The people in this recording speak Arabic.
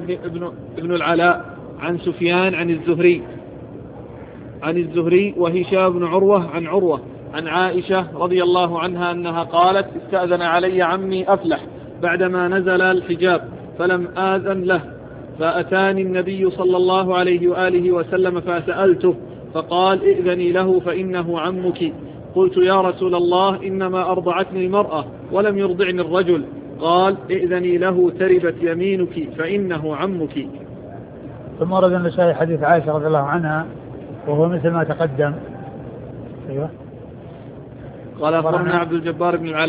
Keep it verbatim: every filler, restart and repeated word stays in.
ابن, ابن العلاء عن سفيان عن الزهري عن الزهري وهشام بن عروة عن عروة عن عائشة رضي الله عنها أنها قالت استأذن علي عمي أفلح بعدما نزل الحجاب فلم آذن له فأتاني النبي صلى الله عليه وآله وسلم فسألته فقال ائذني له فإنه عمك. قلت يا رسول الله إنما أرضعتني المرأة ولم يرضعني الرجل. قال ائذني له تربت يمينك فإنه عمك. ثم ورد النسائي حديث عائشة رضي الله عنها وهو مثل ما تقدم. أيوة. قال أخبرنا عبد الجبار بن العلاء